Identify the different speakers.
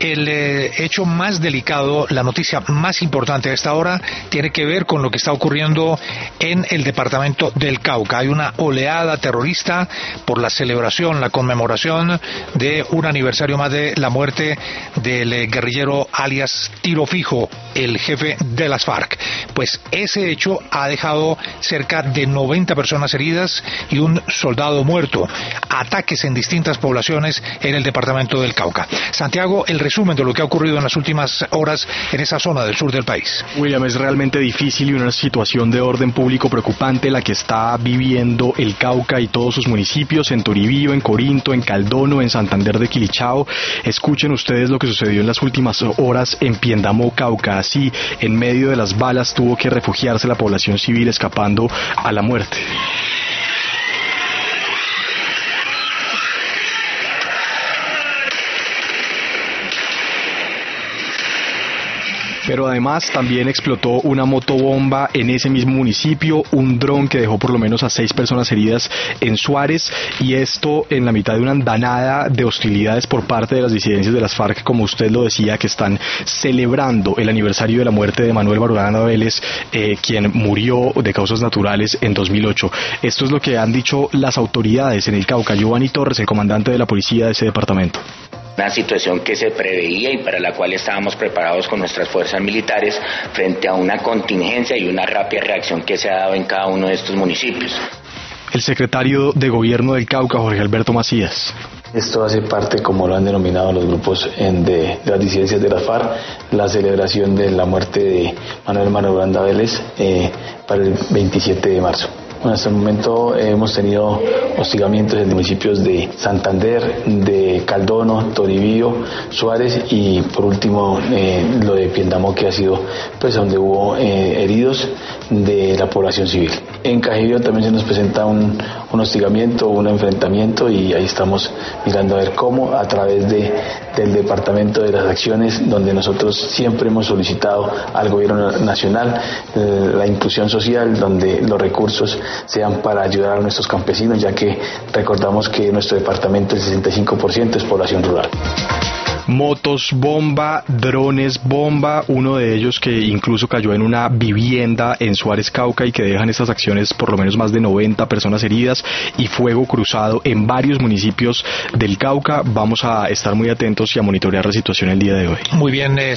Speaker 1: El hecho más delicado, la noticia más importante a esta hora, tiene que ver con lo que está ocurriendo en el departamento del Cauca. Hay una oleada terrorista por la celebración, la conmemoración de un aniversario más de la muerte del guerrillero alias Tiro Fijo, el jefe de las FARC. Pues ese hecho ha dejado cerca de 90 personas heridas y un soldado muerto. Ataques en distintas poblaciones en el departamento del Cauca. Santiago, el resumen de lo que ha ocurrido en las últimas horas en esa zona del sur del país.
Speaker 2: William, es realmente difícil y una situación de orden público preocupante la que está viviendo el Cauca y todos sus municipios, en Toribío, en Corinto, en Caldono, en Santander de Quilichao. Escuchen ustedes lo que sucedió en las últimas horas en Piendamó, Cauca. Así, en medio de las balas tuvo que refugiarse la población civil escapando a la muerte. Pero además también explotó una motobomba en ese mismo municipio, un dron que dejó por lo menos a 6 personas heridas en Suárez, y esto en la mitad de una andanada de hostilidades por parte de las disidencias de las FARC, como usted lo decía, que están celebrando el aniversario de la muerte de Manuel Marulanda Vélez, quien murió de causas naturales en 2008. Esto es lo que han dicho las autoridades en el Cauca. Giovanni Torres, el comandante de la policía de ese departamento.
Speaker 3: Una situación que se preveía y para la cual estábamos preparados con nuestras fuerzas militares frente a una contingencia y una rápida reacción que se ha dado en cada uno de estos municipios.
Speaker 2: El secretario de Gobierno del Cauca, Jorge Alberto Macías.
Speaker 4: Esto hace parte, como lo han denominado los grupos de las disidencias de la FARC, la celebración de la muerte de Manuel Marulanda Vélez para el 27 de marzo. Hasta el momento hemos tenido hostigamientos en municipios de Santander, de Caldono, Toribío, Suárez y por último lo de Piendamó, que ha sido pues donde hubo heridos de la población civil. En Cajibío también se nos presenta un hostigamiento, un enfrentamiento, y ahí estamos mirando a ver cómo a través del Departamento de las Acciones, donde nosotros siempre hemos solicitado al Gobierno Nacional la inclusión social, donde los recursos sean para ayudar a nuestros campesinos, ya que recordamos que nuestro departamento el 65% es población rural.
Speaker 2: Motos bomba, drones bomba, uno de ellos que incluso cayó en una vivienda en Suárez, Cauca, y que dejan estas acciones por lo menos más de 90 personas heridas, y fuego cruzado en varios municipios del Cauca. Vamos a estar muy atentos y a monitorear la situación el día de hoy.
Speaker 1: Muy bien,